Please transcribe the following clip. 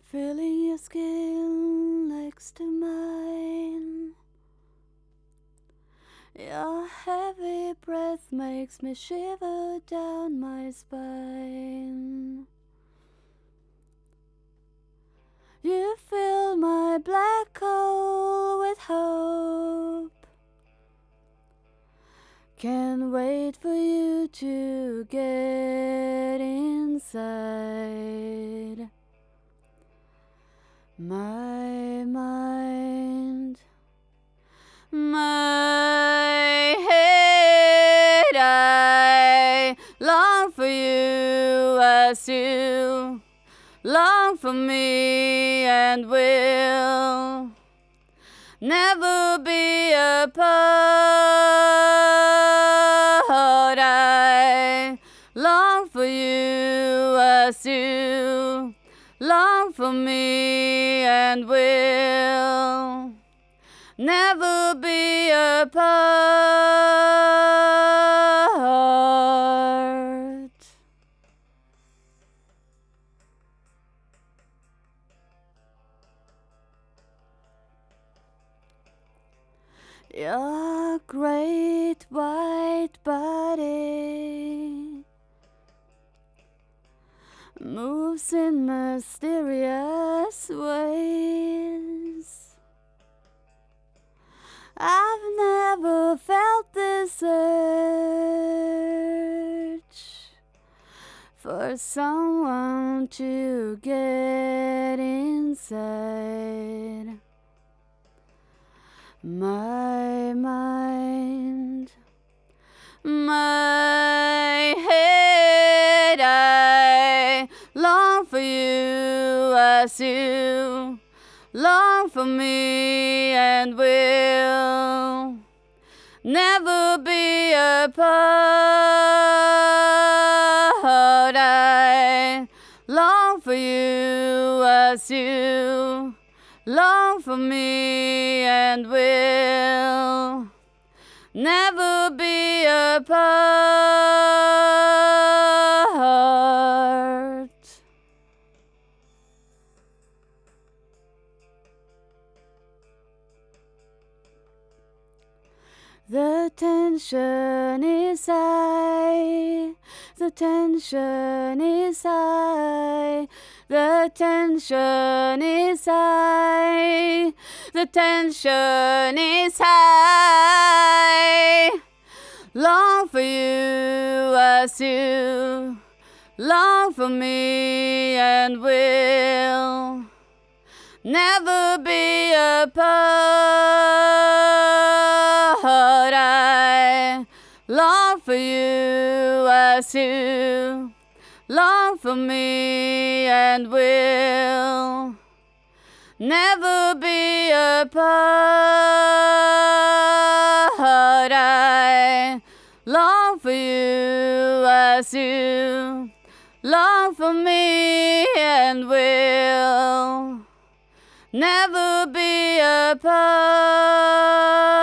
Feeling your skin next to mine. Your heavy breath makes me shiver down my spine. You fill my black hole with hope. Can't wait for you to get inside my mind, my head. I long for you as you long for me, and will never be apart. I long for you as you long for me, and will never be apart. Your great white body moves in mysterious ways. I've never felt this urge for someone to get inside my mind, my head. I long for you as you long for me, and will never be apart. I long for you as you long for me, and will never be apart. The tension is high, the tension is high, the tension is high, the tension is high. Long for you as you long for me, and will never be apart. I long for you as you long for me, and will never be apart. I long for you as you long for me, and will never be apart.